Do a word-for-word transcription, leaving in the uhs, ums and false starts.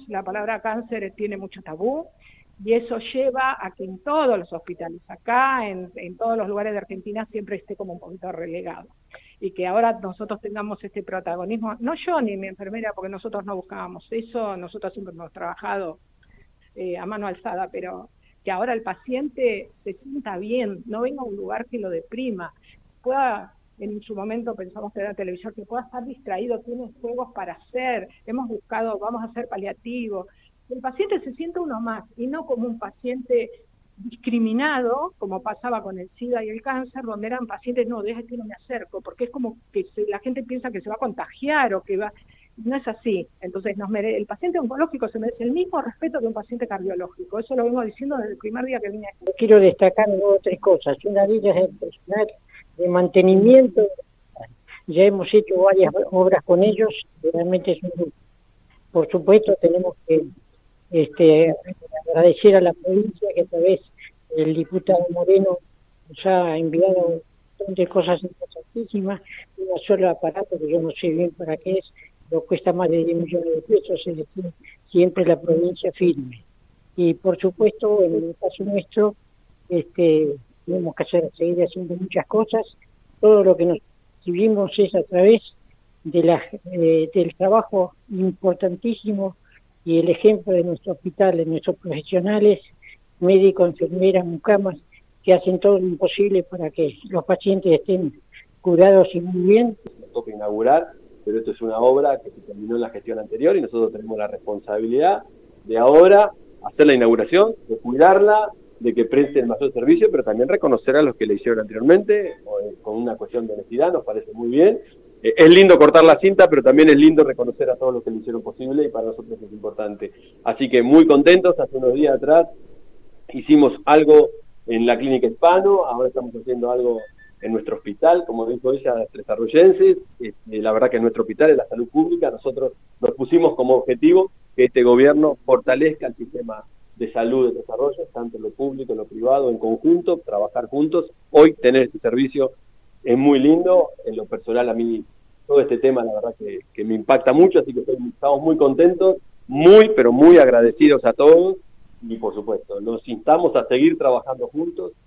la palabra cáncer tiene mucho tabú, y eso lleva a que en todos los hospitales, acá, en, en todos los lugares de Argentina, siempre esté como un poquito relegado. Y que ahora nosotros tengamos este protagonismo, no yo ni mi enfermera, porque nosotros no buscábamos eso, nosotros siempre hemos trabajado eh, a mano alzada, pero que ahora el paciente se sienta bien, no venga a un lugar que lo deprima, pueda, en su momento pensamos que era televisor, que pueda estar distraído, tiene juegos para hacer, hemos buscado, vamos a hacer paliativo, el paciente se siente uno más, y no como un paciente discriminado, como pasaba con el SIDA y el cáncer, donde eran pacientes, no, deja que no me acerco, porque es como que se, la gente piensa que se va a contagiar, o que va, no es así. Entonces nos mere, el paciente oncológico se merece el mismo respeto que un paciente cardiológico, eso lo vengo diciendo desde el primer día que vine aquí. Quiero destacar dos o tres cosas, una de ellas es el personal de mantenimiento, ya hemos hecho varias obras con ellos, realmente es un grupo. Por supuesto tenemos que este, agradecer a la provincia que a través del diputado Moreno nos ha enviado un montón de cosas interesantísimas, un solo aparato que yo no sé bien para qué es, pero cuesta más de diez millones de pesos, es decir, siempre la provincia firme. Y por supuesto, en el caso nuestro, este, tenemos que hacer, seguir haciendo muchas cosas, todo lo que nos recibimos es a través de la, eh, del trabajo importantísimo y el ejemplo de nuestro hospital, de nuestros profesionales, médicos, enfermeras, mucamas, que hacen todo lo imposible para que los pacientes estén curados y muy bien. Nos toca inaugurar, pero esto es una obra que se terminó en la gestión anterior y nosotros tenemos la responsabilidad de ahora hacer la inauguración, de cuidarla, de que preste el mayor servicio, pero también reconocer a los que le hicieron anteriormente, con una cuestión de honestidad, nos parece muy bien. Eh, es lindo cortar la cinta, pero también es lindo reconocer a todos los que lo hicieron posible y para nosotros es importante. Así que muy contentos, hace unos días atrás hicimos algo en la clínica Hispano, ahora estamos haciendo algo en nuestro hospital, como dijo ella, de Tres Arroyenses. Este, la verdad que en nuestro hospital, en la salud pública, nosotros nos pusimos como objetivo que este gobierno fortalezca el sistema de salud de Tres Arroyos, tanto en lo público, en lo privado, en conjunto, trabajar juntos. Hoy tener este servicio es muy lindo, en lo personal a mí todo este tema la verdad que, que me impacta mucho, así que estoy, estamos muy contentos, muy pero muy agradecidos a todos y por supuesto nos instamos a seguir trabajando juntos